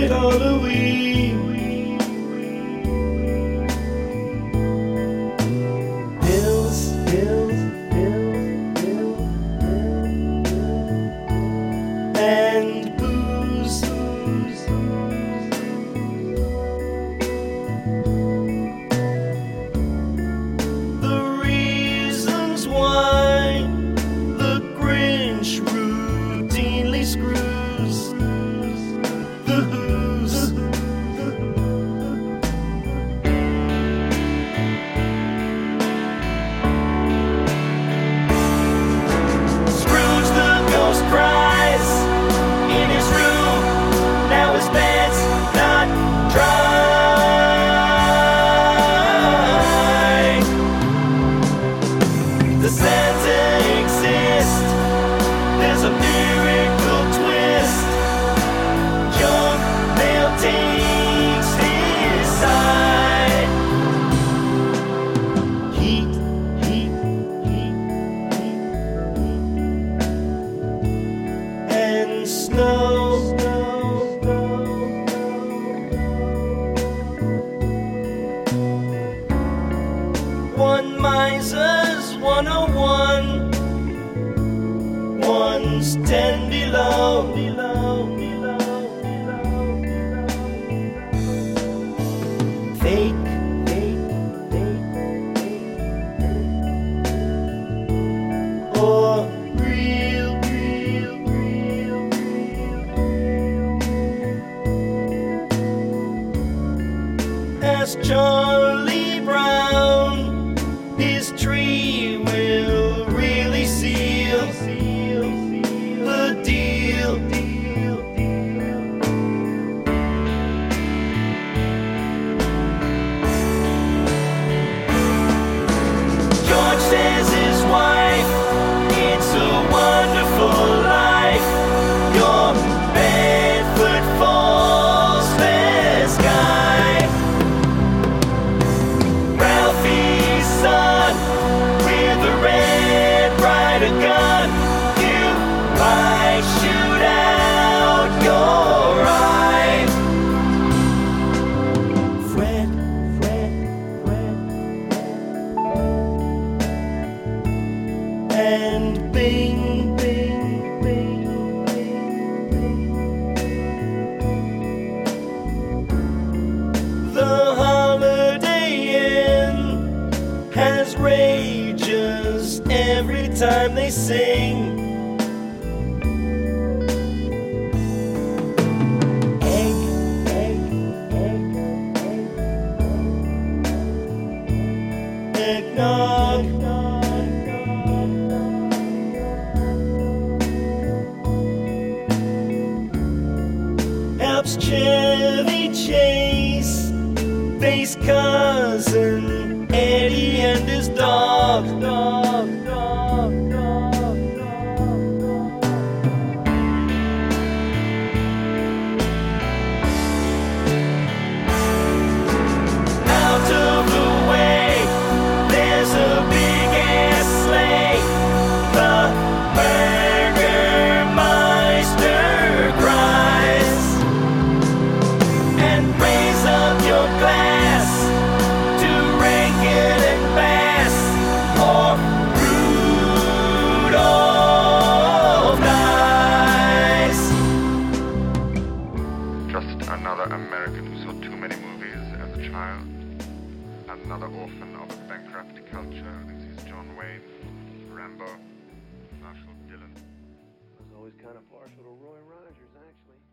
Sweet Halloween. Pills, pills, pills, pills, and booze. The reasons why the Grinch routinely screws the Who's. Scrooge the ghost cries in his room. Now his bed's not dry. Does Santa exist? There's a miracle twist. Young Bill takes his side. Heat, heat, heat, heat, and snow. One miser's 101. One's 10 below. Fake, fake, fake, fake, or real, real, real, real. Ask Charlie Brown, his tree will really seal the deal. George says his wife, it's a wonderful life. Your Bedford Falls best guy. Ralphie's son with a Red Ryder gun. You might shoot out your eye. Fred, Fred, Fred, and Bing, Bing, Bing, Bing. The Holiday Inn has rages every time they sing. Egg, egg, egg, egg, eggnog. Helps Chevy Chase face cousin Eddie and his dog. Out of the way, there's a big ass sleigh. The Burgermeister cries. And raise up your glass to Rankin and Bass or Rudolph Nice. Just another American who saw too many movies as a child. Another orphan of a bankrupt culture. This is John Wayne, Rambo, Marshall Dillon. I was always kind of partial to Roy Rogers, actually.